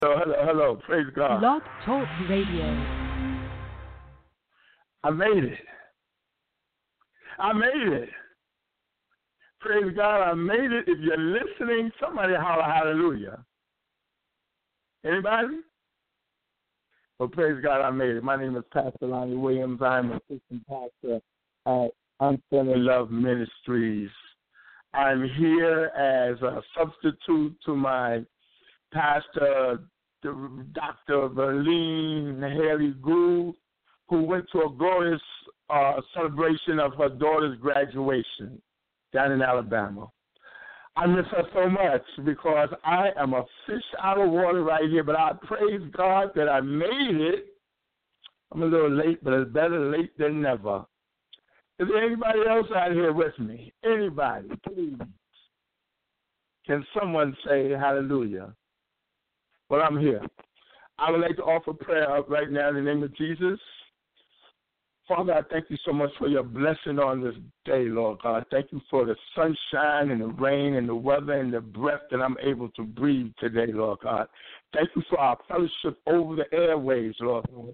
Hello. Praise God. Blog Talk Radio. I made it. Praise God, I made it. If you're listening, somebody holler hallelujah. Anybody? Well, praise God, I made it. My name is Pastor Lonnie Williams. I'm assistant pastor at Unfailing Love Ministries. I'm here as a substitute to my pastor, Dr. Verlene Haley Gould, who went to a glorious celebration of her daughter's graduation down in Alabama. I miss her so much because I am a fish out of water right here, but I praise God that I made it. I'm a little late, but it's better late than never. Is there anybody else out here with me? Anybody, please. Can someone say hallelujah? Well, I'm here. I would like to offer prayer up right now in the name of Jesus. Father, I thank you so much for your blessing on this day, Lord God. Thank you for the sunshine and the rain and the weather and the breath that I'm able to breathe today, Lord God. Thank you for our fellowship over the airways, Lord God.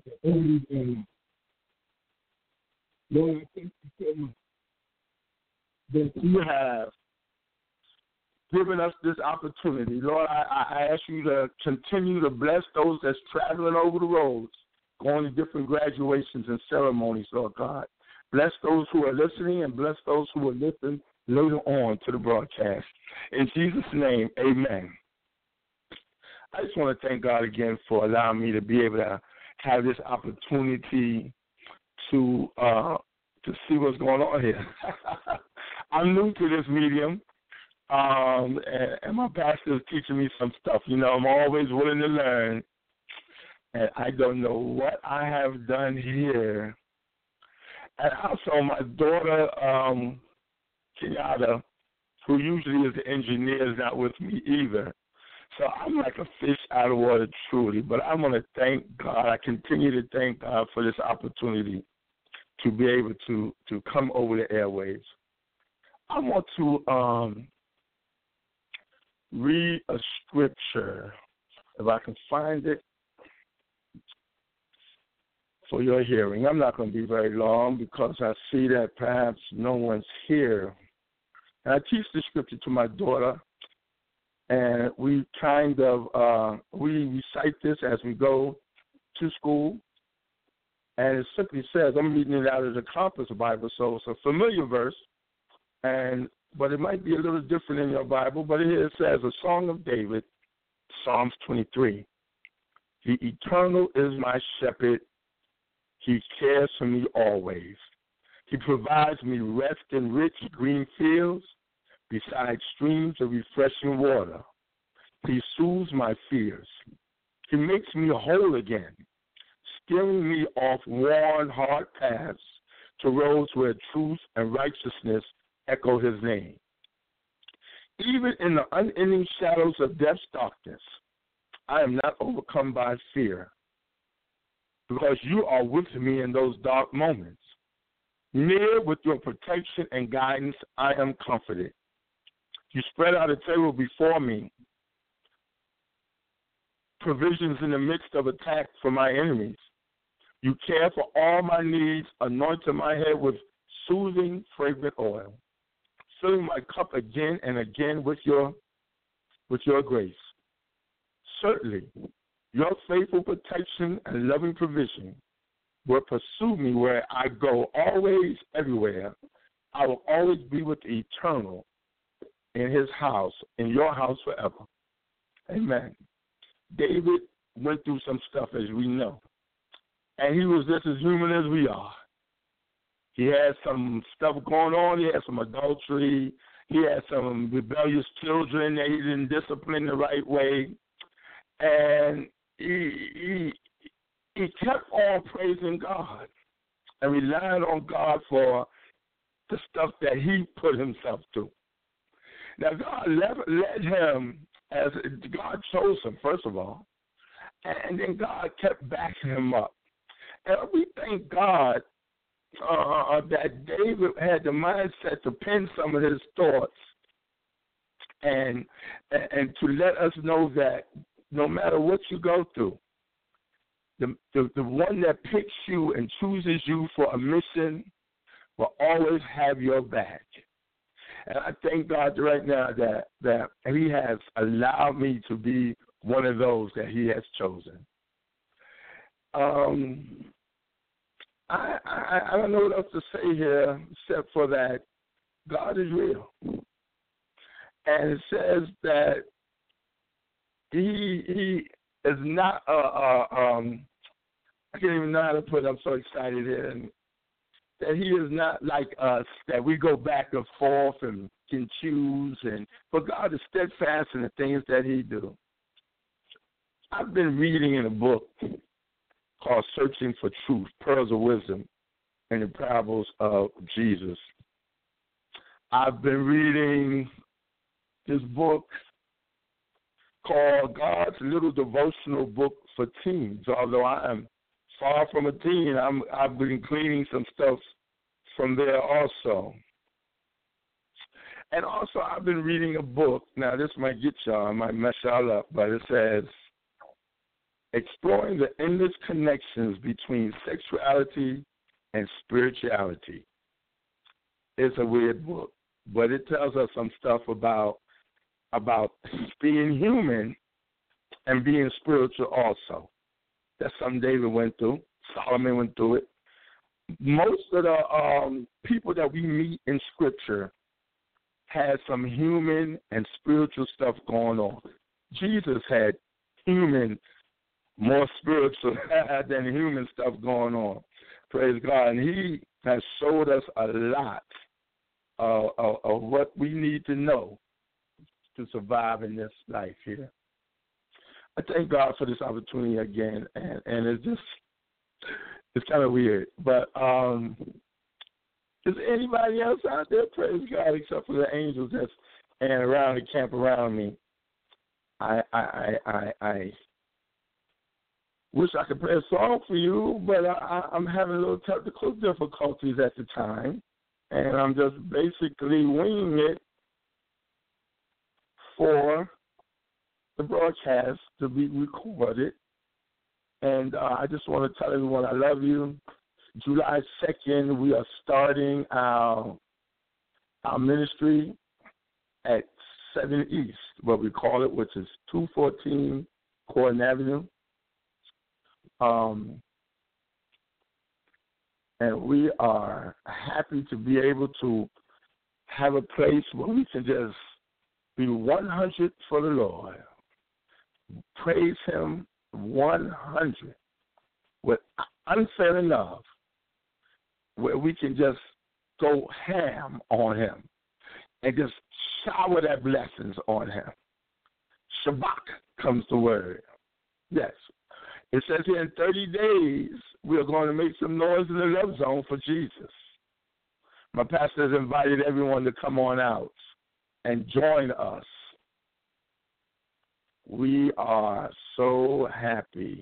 Lord, I thank you so much that you have given us this opportunity. Lord, I ask you to continue to bless those that's traveling over the roads, going to different graduations and ceremonies, Lord God. Bless those who are listening and bless those who will listen later on to the broadcast. In Jesus' name, amen. I just want to thank God again for allowing me to be able to have this opportunity to see what's going on here. I'm new to this medium, and my pastor is teaching me some stuff. You know, I'm always willing to learn. And I don't know what I have done here. And also my daughter, Kenyatta, who usually is the engineer, is not with me either. So I'm like a fish out of water, truly. But I want to thank God. I continue to thank God for this opportunity to be able to come over the airwaves. I want to read a scripture, if I can find it, for your hearing. I'm not going to be very long because I see that perhaps no one's here. And I teach the scripture to my daughter, and we kind of we recite this as we go to school. And it simply says, I'm reading it out of the Compass Bible, so it's a familiar verse, but it might be a little different in your Bible. But here it says, a song of David, Psalms 23. The Eternal is my shepherd. He cares for me always. He provides me rest in rich green fields beside streams of refreshing water. He soothes my fears. He makes me whole again, steering me off worn, hard paths to roads where truth and righteousness echo his name. Even in the unending shadows of death's darkness, I am not overcome by fear, because you are with me in those dark moments. Near with your protection and guidance, I am comforted. You spread out a table before me, provisions in the midst of attack for my enemies. You care for all my needs, anointing my head with soothing, fragrant oil, filling my cup again and again with your grace. Certainly, your faithful protection and loving provision will pursue me where I go, always, everywhere. I will always be with the Eternal in his house, in your house forever. Amen. David went through some stuff, as we know, and he was just as human as we are. He had some stuff going on. He had some adultery. He had some rebellious children that he didn't discipline the right way. And he kept on praising God and relying on God for the stuff that he put himself through. Now, God led him as God chose him, first of all, and then God kept backing him up. And we thank God that David had the mindset to pen some of his thoughts and to let us know that no matter what you go through, the one that picks you and chooses you for a mission will always have your back. And I thank God right now that He has allowed me to be one of those that He has chosen. I don't know what else to say here except for that God is real. And it says that He is not I can't even know how to put it. I'm so excited here. And that He is not like us, that we go back and forth and can choose. But God is steadfast in the things that He do. I've been reading in a book called Searching for Truth, Pearls of Wisdom, and the Parables of Jesus. I've been reading this book called God's Little Devotional Book for Teens. Although I am far from a teen, I've been gleaning some stuff from there also. And also I've been reading a book. Now this might get y'all, I might mess y'all up, but it says, Exploring the Endless Connections Between Sexuality and Spirituality. It's a weird book, but it tells us some stuff about being human and being spiritual also. That's something David went through. Solomon went through it. Most of the people that we meet in Scripture had some human and spiritual stuff going on. Jesus had human, more spiritual than human stuff going on. Praise God. And He has showed us a lot of what we need to know to survive in this life here. I thank God for this opportunity again, and it's kind of weird. But is anybody else out there? Praise God, except for the angels that's around the camp around me. I wish I could play a song for you, but I'm having a little technical difficulties at the time, and I'm just basically winging it for the broadcast to be recorded. And I just want to tell everyone I love you. July 2nd, we are starting our ministry at 7 East, what we call it, which is 214 Croydon Avenue. And we are happy to be able to have a place where we can just be 100 for the Lord. Praise Him 100 with unfailing love, where we can just go ham on Him and just shower that blessings on Him. Shabbat comes the word. Yes. It says here in 30 days, we are going to make some noise in the love zone for Jesus. My pastor has invited everyone to come on out and join us. We are so happy.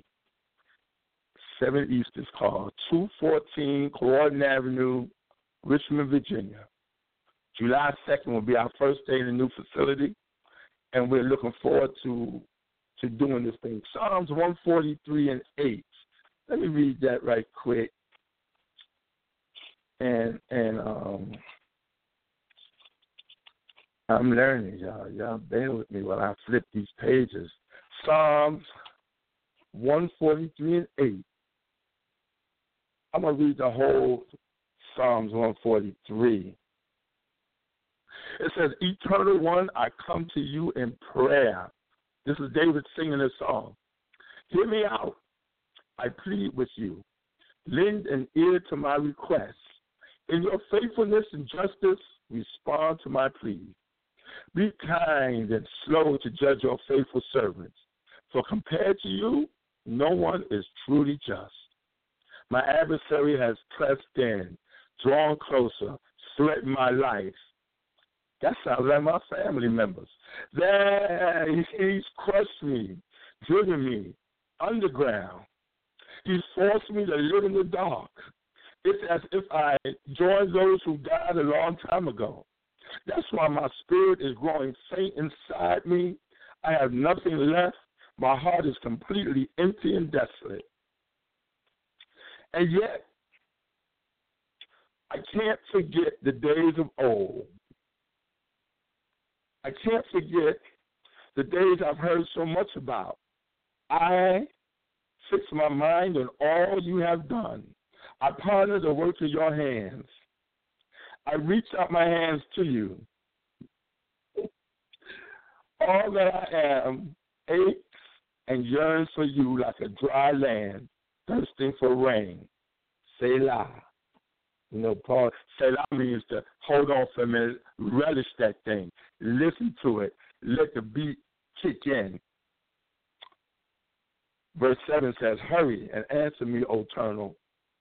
7 East is called 214 Croydon Avenue, Richmond, Virginia. July 2nd will be our first day in the new facility, and we're looking forward to doing this thing. Psalms 143 and 8. Let me read that right quick. And I'm learning, y'all. Y'all bear with me while I flip these pages. Psalms 143 and 8. I'm going to read the whole Psalms 143. It says, Eternal One, I come to you in prayer. This is David singing this song. Hear me out. I plead with you. Lend an ear to my request. In your faithfulness and justice, respond to my plea. Be kind and slow to judge your faithful servants. For compared to you, no one is truly just. My adversary has pressed in, drawn closer, threatened my life. That sounds like my family members. He's crushed me, driven me underground. He's forced me to live in the dark. It's as if I joined those who died a long time ago. That's why my spirit is growing faint inside me. I have nothing left My heart is completely empty and desolate. And yet, I can't forget the days of old. I can't forget the days I've heard so much about. I fix my mind on all you have done. I ponder the work of your hands. I reach out my hands to you. All that I am aches and yearns for you like a dry land thirsting for rain. Selah. You know, Paul, Selah means to hold on for a minute, relish that thing, listen to it, let the beat kick in. Verse 7 says, hurry and answer me, O Eternal.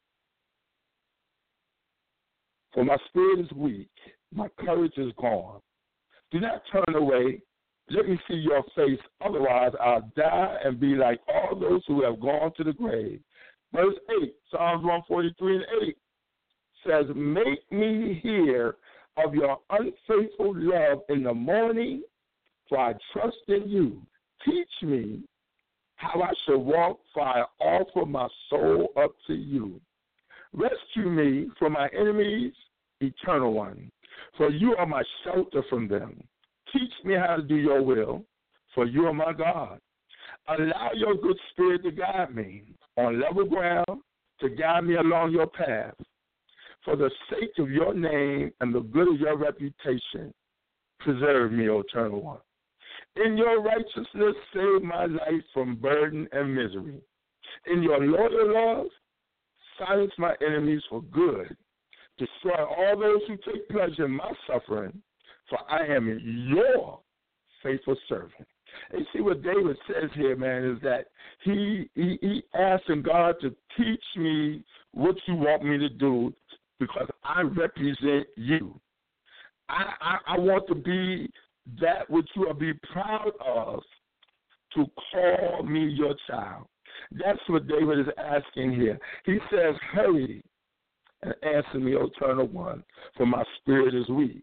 For my spirit is weak, my courage is gone. Do not turn away. Let me see your face, otherwise I'll die and be like all those who have gone to the grave. Verse 8, Psalms 143 and 8 says, make me hear of your unfaithful love in the morning, for I trust in you. Teach me how I shall walk, for I offer my soul up to you. Rescue me from my enemies, Eternal One, for you are my shelter from them. Teach me how to do your will, for you are my God. Allow your good spirit to guide me on level ground, to guide me along your path. For the sake of your name and the good of your reputation, preserve me, O Eternal One. In your righteousness, save my life from burden and misery. In your loyal love, silence my enemies for good. Destroy all those who take pleasure in my suffering, for I am your faithful servant. And you see what David says here, man, is that he asking God to teach me what you want me to do because I represent you. I want to be that which you will be proud of, to call me your child. That's what David is asking here. He says, hurry and answer me, O Eternal One, for my spirit is weak.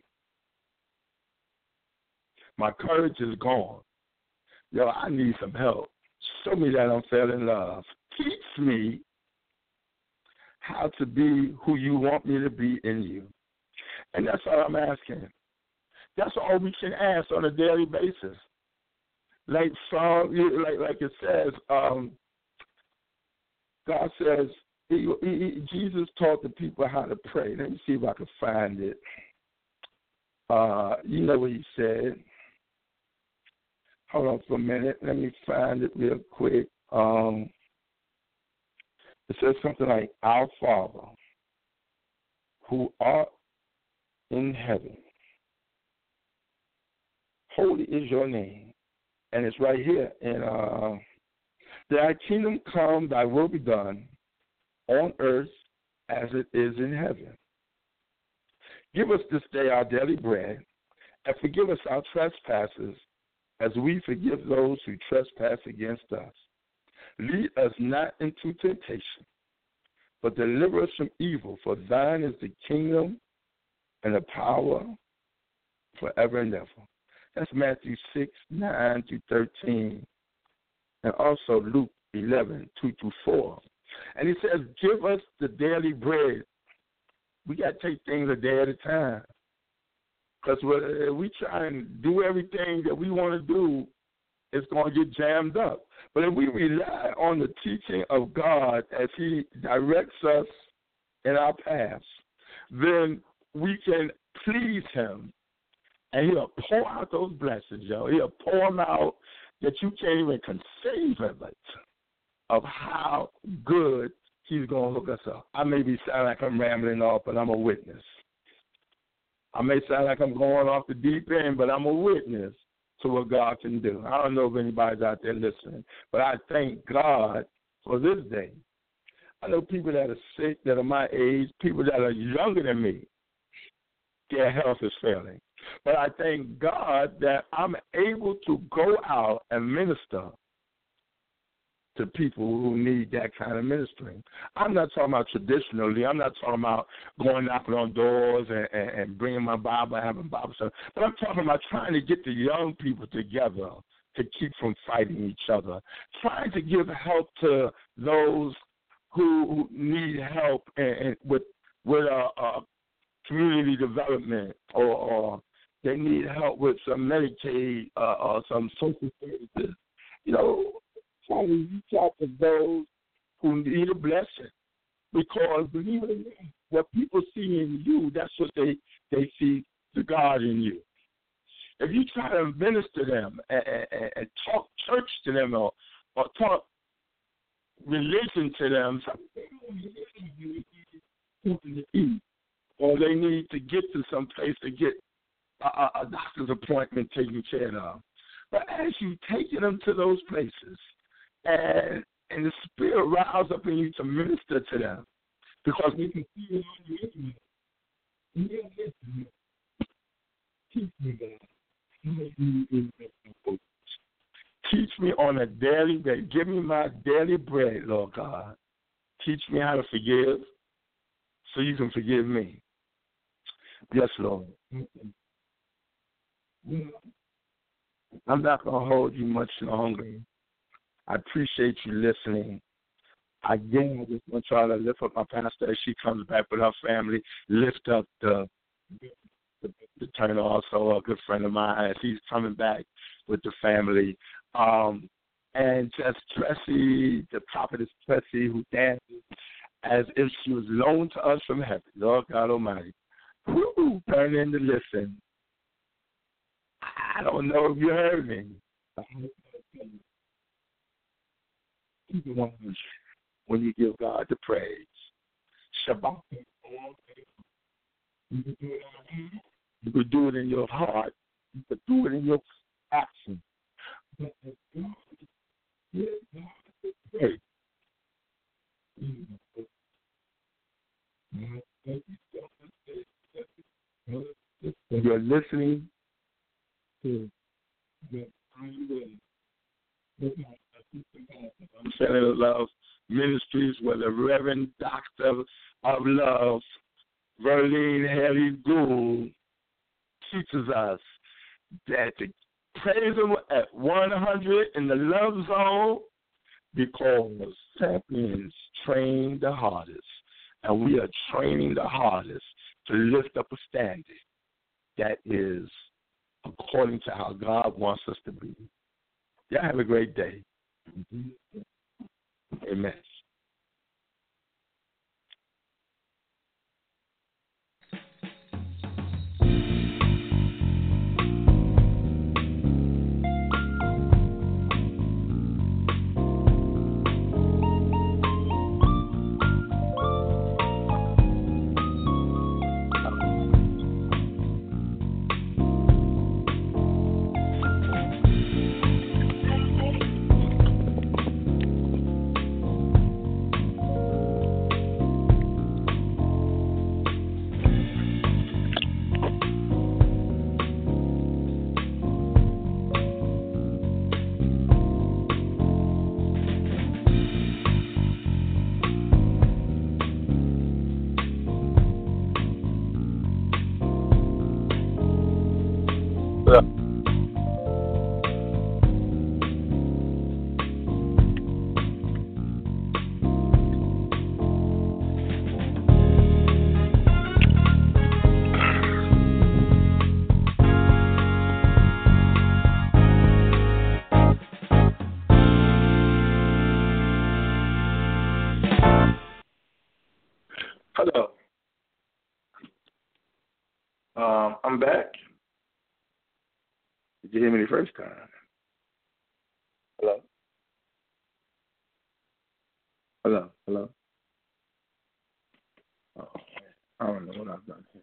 My courage is gone. Yo, I need some help. Show me that I'm failing love. Teach me how to be who you want me to be in you. And that's all I'm asking. That's all we can ask on a daily basis. Like it says, God says, Jesus taught the people how to pray. Let me see if I can find it. You know what he said. Hold on for a minute. Let me find it real quick. It says something like, Our Father, who art in heaven, holy is your name. And it's right here. And thy kingdom come, thy will be done on earth as it is in heaven. Give us this day our daily bread, and forgive us our trespasses, as we forgive those who trespass against us. Lead us not into temptation, but deliver us from evil. For thine is the kingdom and the power forever and ever. That's Matthew 6, 9 through 13. And also Luke 11, 2 through 4. And he says, give us the daily bread. We got to take things a day at a time. Because we try and do everything that we want to do, it's going to get jammed up. But if we rely on the teaching of God as he directs us in our paths, then we can please him. And he'll pour out those blessings, yo. He'll pour them out that you can't even conceive of it, of how good he's going to hook us up. I may be sounding like I'm rambling off, but I'm a witness. I may sound like I'm going off the deep end, but I'm a witness to what God can do. I don't know if anybody's out there listening, but I thank God for this day. I know people that are sick, that are my age, people that are younger than me, their health is failing. But I thank God that I'm able to go out and minister to people who need that kind of ministering. I'm not talking about traditionally. I'm not talking about going knocking on doors and bringing my Bible, having Bible study. But I'm talking about trying to get the young people together to keep from fighting each other, trying to give help to those who need help and with community development, or they need help with some Medicaid or some social services. Trying to reach out to those who need a blessing. Because believe it or not, what people see in you, that's what they see the God in you. If you try to minister them and talk church to them or talk religion to them, something to eat, or they need to get to some place to get a doctor's appointment taken care of. But as you take them to those places, and the Spirit rise up in you to minister to them, because we can see it on the internet. Teach me, God. Teach me on a daily basis. Give me my daily bread, Lord God. Teach me how to forgive so you can forgive me. Yes, Lord. I'm not going to hold you much longer. I appreciate you listening. Again, I just want y'all to lift up my pastor as she comes back with her family. Lift up the Turner, also a good friend of mine, as he's coming back with the family. And just Tracy, the prophetess Tracy, who dances as if she was loaned to us from heaven. Lord God Almighty. Woo, turn in to listen. I don't know if you heard me. When you give God the praise. Shabbat. You can do it on hand. You could do it in your heart. You could do it in your action. But God is great. You're listening to the I'm Center Love Ministries, where the Reverend Doctor of Love, Verlene Haley Gould, teaches us that to praise Him at 100 in the love zone, because champions train the hardest, and we are training the hardest to lift up a standard that is according to how God wants us to be. Y'all have a great day. Amen. Hello. I'm back. Did you hear me the first time? Hello? Hello? Hello? Oh, I don't know what I've done here.